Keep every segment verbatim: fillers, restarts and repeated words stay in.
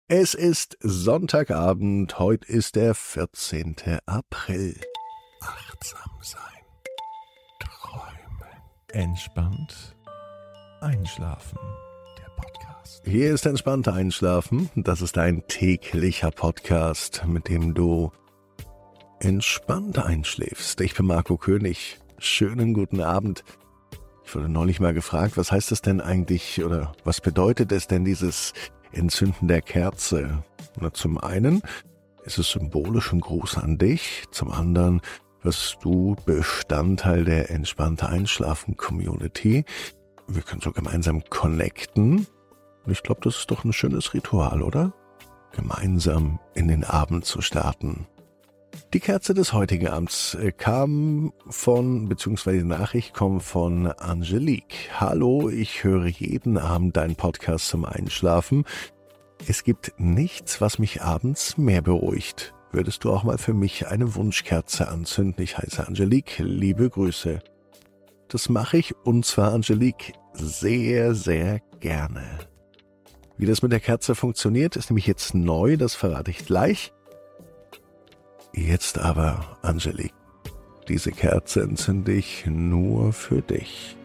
Es ist Sonntagabend, heute ist der vierzehnte April. Achtsam sein, träumen, entspannt einschlafen. Der Podcast. Hier ist entspannt einschlafen. Das ist ein täglicher Podcast, mit dem du entspannt einschläfst. Ich bin Marco König. Schönen guten Abend. Ich wurde neulich mal gefragt, was heißt es denn eigentlich oder was bedeutet es denn, dieses Entzünden der Kerze? Na, zum einen ist es symbolisch ein Gruß an dich, zum anderen wirst du Bestandteil der entspannte Einschlafen-Community. Wir können so gemeinsam connecten. Und ich glaube, das ist doch ein schönes Ritual, oder? Gemeinsam in den Abend zu starten. Die Kerze des heutigen Abends kam von, beziehungsweise die Nachricht kommt von Angelique. Hallo, ich höre jeden Abend deinen Podcast zum Einschlafen. Es gibt nichts, was mich abends mehr beruhigt. Würdest du auch mal für mich eine Wunschkerze anzünden? Ich heiße Angelique, liebe Grüße. Das mache ich, und zwar, Angelique, sehr, sehr gerne. Wie das mit der Kerze funktioniert, ist nämlich jetzt neu, das verrate ich gleich. Jetzt aber, Angelique, diese Kerze entzünde ich nur für dich.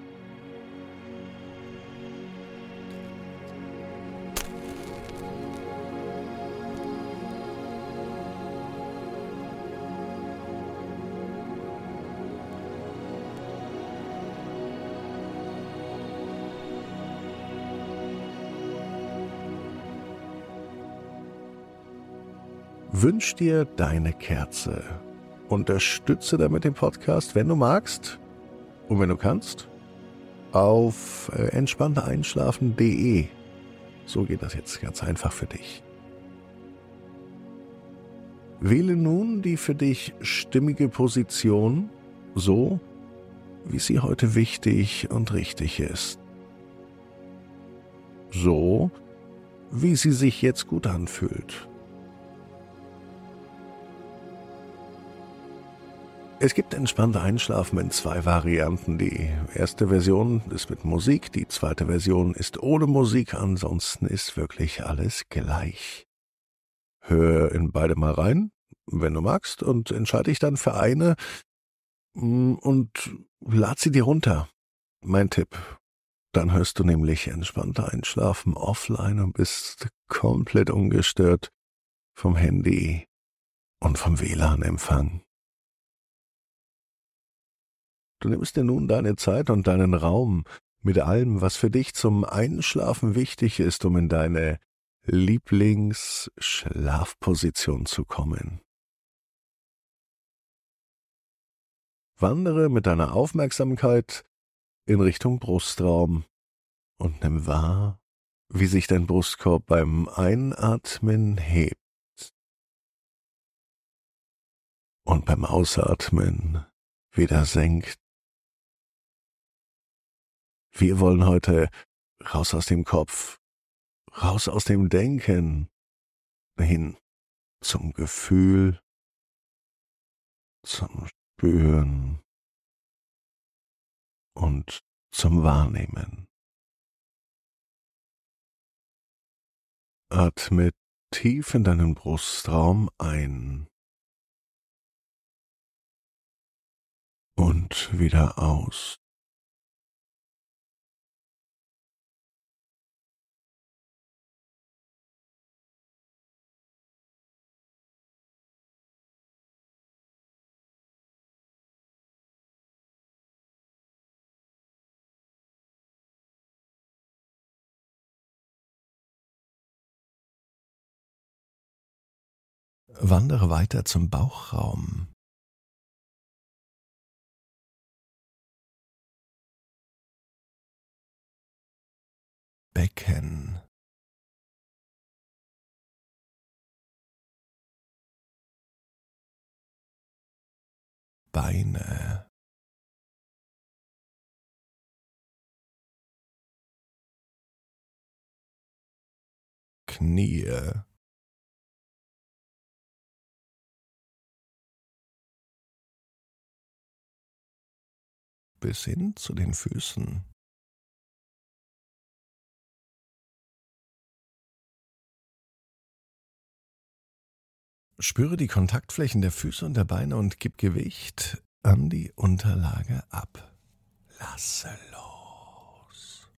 Wünsch dir deine Kerze. Unterstütze damit den Podcast, wenn du magst und wenn du kannst, auf äh, entspanntereinschlafen punkt de. So geht das jetzt ganz einfach für dich. Wähle nun die für dich stimmige Position, so wie sie heute wichtig und richtig ist. So, wie sie sich jetzt gut anfühlt. Es gibt entspannte Einschlafen in zwei Varianten. Die erste Version ist mit Musik, die zweite Version ist ohne Musik, ansonsten ist wirklich alles gleich. Hör in beide mal rein, wenn du magst, und entscheide dich dann für eine und lad sie dir runter. Mein Tipp. Dann hörst du nämlich entspannter Einschlafen offline und bist komplett ungestört vom Handy und vom W L A N-Empfang. Du nimmst dir nun deine Zeit und deinen Raum mit allem, was für dich zum Einschlafen wichtig ist, um in deine Lieblingsschlafposition zu kommen. Wandere mit deiner Aufmerksamkeit in Richtung Brustraum und nimm wahr, wie sich dein Brustkorb beim Einatmen hebt und beim Ausatmen wieder senkt. Wir wollen heute raus aus dem Kopf, raus aus dem Denken, hin zum Gefühl, zum Spüren und zum Wahrnehmen. Atme tief in deinen Brustraum ein und wieder aus. Wandere weiter zum Bauchraum. Becken. Beine. Knie. Bis hin zu den Füßen. Spüre die Kontaktflächen der Füße und der Beine und gib Gewicht an die Unterlage ab. Lasse los.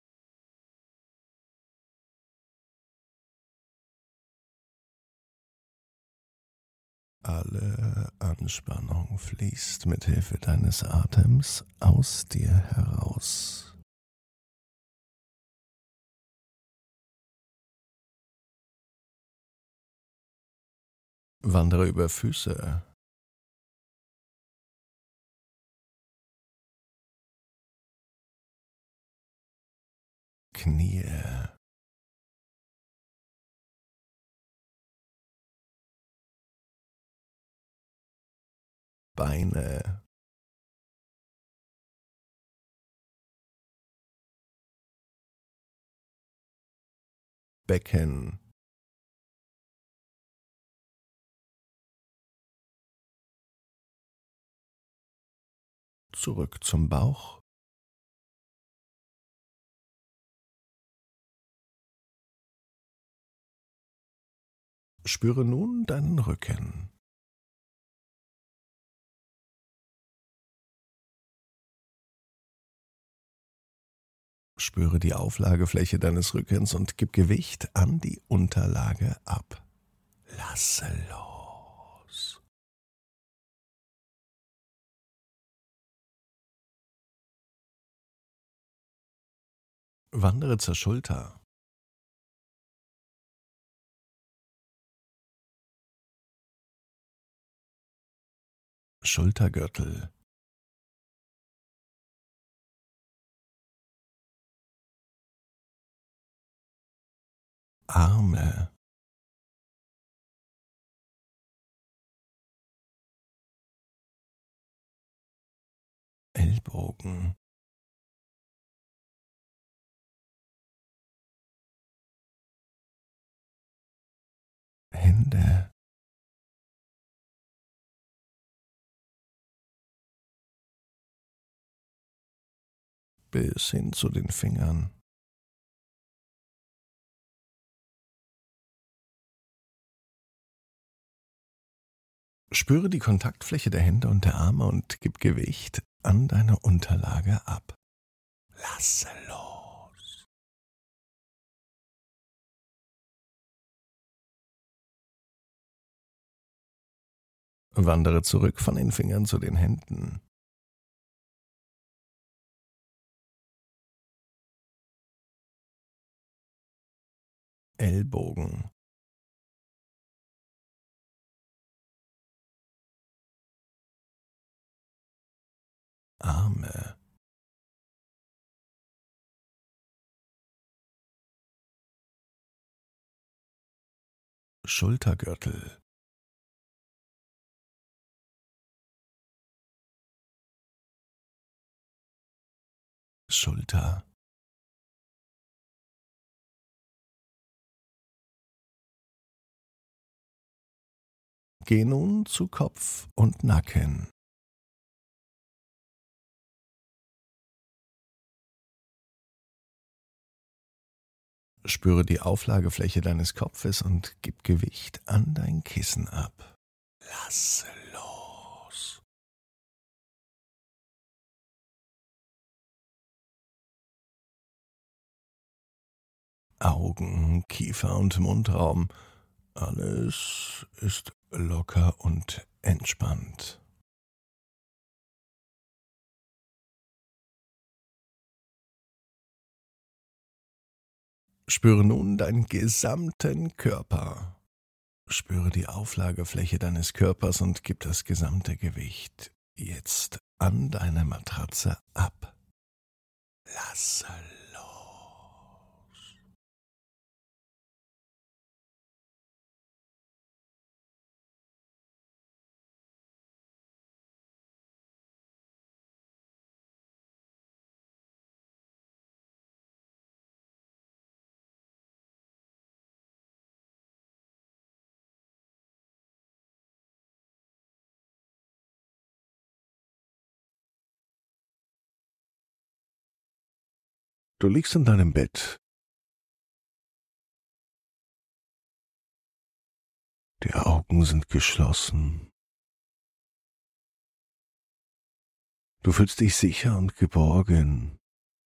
Alle Anspannung fließt mit Hilfe deines Atems aus dir heraus. Wandere über Füße, Knie, Beine, Becken, zurück zum Bauch, spüre nun deinen Rücken. Spüre die Auflagefläche deines Rückens und gib Gewicht an die Unterlage ab. Lasse los. Wandere zur Schulter. Schultergürtel, Arme, Ellbogen, Hände, bis hin zu den Fingern. Spüre die Kontaktfläche der Hände und der Arme und gib Gewicht an deine Unterlage ab. Lasse los. Wandere zurück von den Fingern zu den Händen. Ellbogen, Arme, Schultergürtel, Schulter, geh nun zu Kopf und Nacken. Spüre die Auflagefläche deines Kopfes und gib Gewicht an dein Kissen ab. Lasse los. Augen, Kiefer und Mundraum, alles ist locker und entspannt. Spüre nun deinen gesamten Körper. Spüre die Auflagefläche deines Körpers und gib das gesamte Gewicht jetzt an deine Matratze ab. Lasse los. Du liegst in deinem Bett. Die Augen Augen sind geschlossen. Du fühlst dich sicher und geborgen.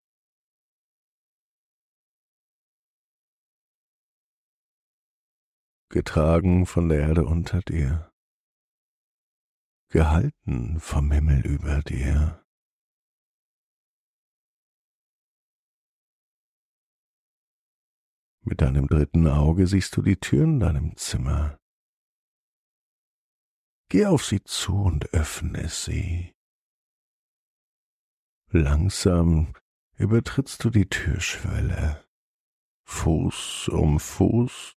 Getragen von der Erde unter dir. Gehalten vom Himmel über dir. Mit deinem dritten Auge siehst du die Tür in deinem Zimmer. Geh auf sie zu und öffne sie. Langsam übertrittst du die Türschwelle, Fuß um Fuß.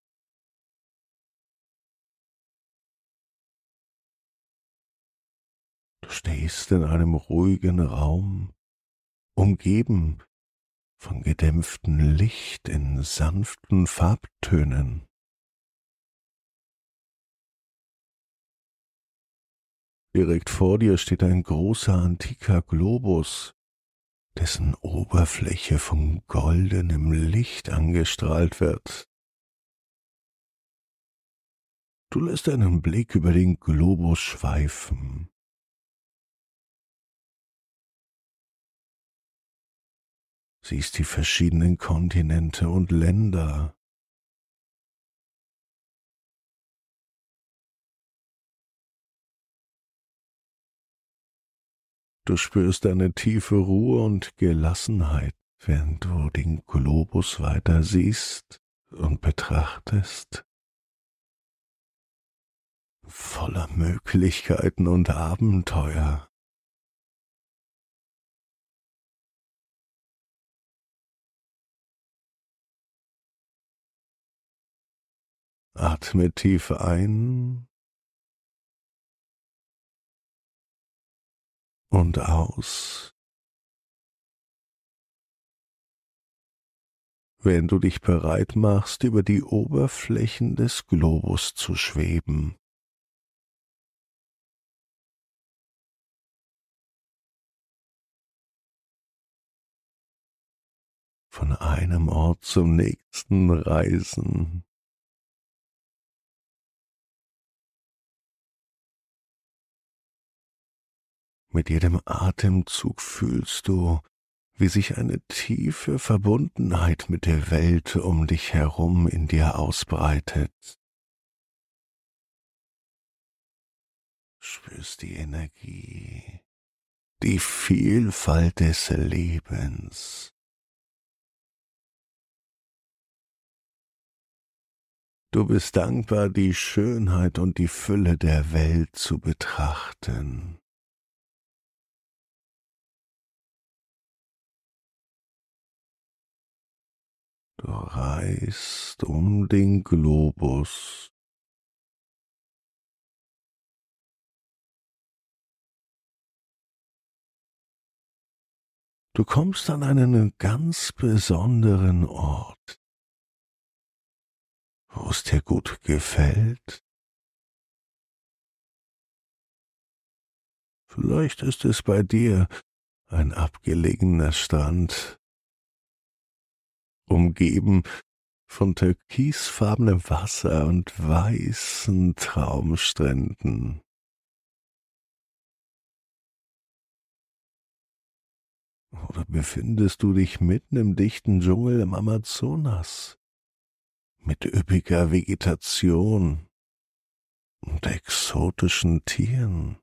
Du stehst in einem ruhigen Raum, umgeben von gedämpftem Licht in sanften Farbtönen. Direkt vor dir steht ein großer antiker Globus, dessen Oberfläche von goldenem Licht angestrahlt wird. Du lässt deinen Blick über den Globus schweifen. Siehst die verschiedenen Kontinente und Länder. Du spürst eine tiefe Ruhe und Gelassenheit, während du den Globus weiter siehst und betrachtest. Voller Möglichkeiten und Abenteuer. Atme tief ein und aus. Wenn du dich bereit machst, über die Oberflächen des Globus zu schweben. Von einem Ort zum nächsten reisen. Mit jedem Atemzug fühlst du, wie sich eine tiefe Verbundenheit mit der Welt um dich herum in dir ausbreitet. Spürst die Energie, die Vielfalt des Lebens. Du bist dankbar, die Schönheit und die Fülle der Welt zu betrachten. Du reist um den Globus. Du kommst an einen ganz besonderen Ort, wo es dir gut gefällt. Vielleicht ist es bei dir ein abgelegener Strand, umgeben von türkisfarbenem Wasser und weißen Traumstränden. Oder befindest du dich mitten im dichten Dschungel im Amazonas mit üppiger Vegetation und exotischen Tieren?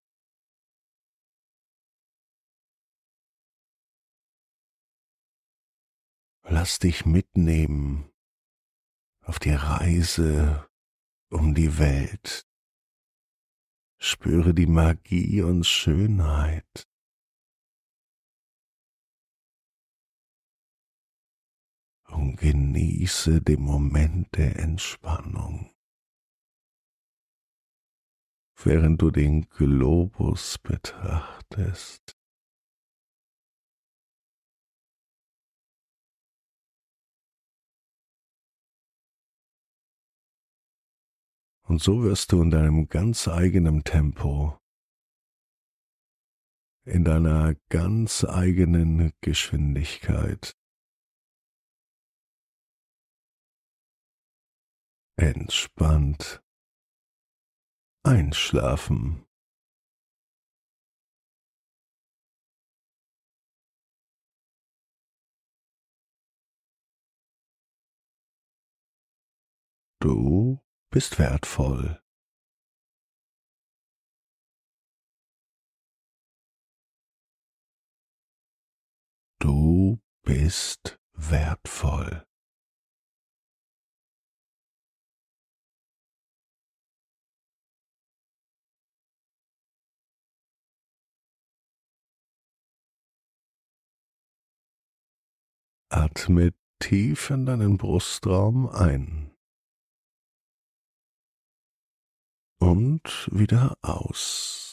Lass dich mitnehmen auf die Reise um die Welt. Spüre die Magie und Schönheit. Und genieße den Moment der Entspannung, während du den Globus betrachtest. Und so wirst du in deinem ganz eigenen Tempo, in deiner ganz eigenen Geschwindigkeit entspannt einschlafen. Du bist wertvoll. Du bist wertvoll. Atme tief in deinen Brustraum ein und wieder aus.